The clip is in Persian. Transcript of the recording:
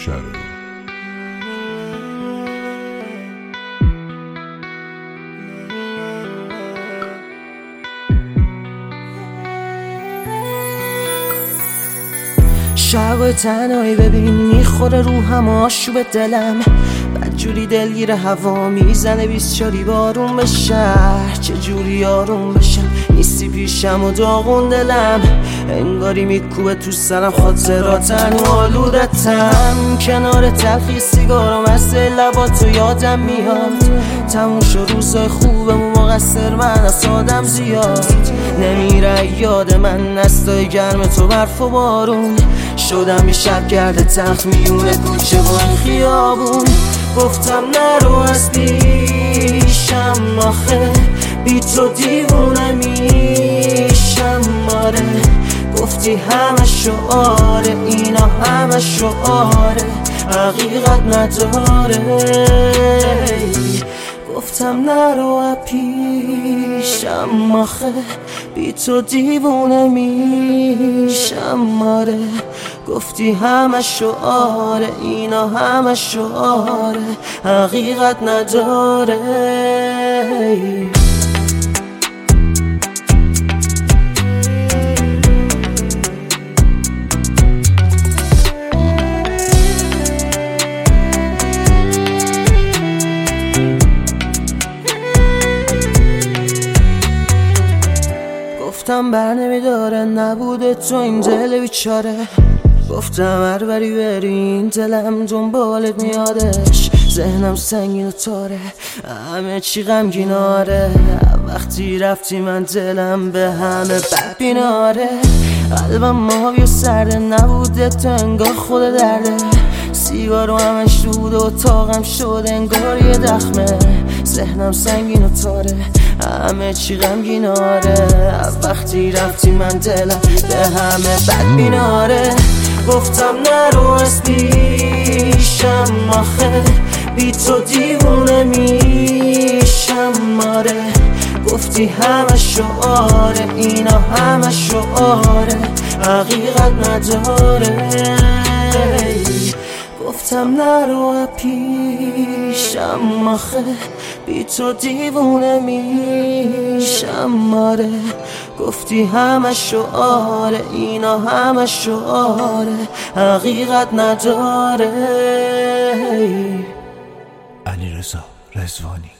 شره. شب تنهایی ببین میخوره روحم آشوب دلم، بدجوری دلگیر هوا میزنه 24 بارون به شهر، چجوری آروم بشم نیستی پیشم و داغون دلم، انگاری میکوبه تو سرم خاطراتن و آلودتم، کنار تلخی سیگارم از لباتو یادم میاد، تموم شد روزای خوبم و مقصر من از آدم زیاد، نمیره یاد من نستای گرم تو برف و بارون، شدم یه شب گرد تخت میونه کوچه و این خیابون، گفتم نرو از پیشم آخه بی تو دیوونه میشم، آره گفتی همه شعاره اینا همه شعاره حقیقت نداره، گفتم نرو پیشم آخه بی تو دیوونه میشم، آره گفتی همه شعاره اینا همه شعاره حقیقت نداره. گفتم بر نمیداره نبوده تو این دل بیچاره، گفتم هر بری بری این دلم دنبالت میادش، ذهنم سنگین و تاره همه چی غمگیناره، وقتی رفتی من دلم به همه بد بیناره، قلبم ماهی و سرده نبوده تو انگار خود درده، سیگارو همش دود و اتاقم شد انگار یه دخمه، ذهنم سنگین و تاره همه چی غمگیناره، وقتی رفتی من دلم به همه بد بیناره، گفتم نرو از پیشم آخه بی تو دیوونه میشم، آره گفتی همه شعاره اینا همه شعاره حقیقت نداره، گفتم نرو پیشم آخه بی تو دیوونه میشم، آره گفتی همه شعاره اینا همه شعاره حقیقت نداره. علیرضا رضوانی.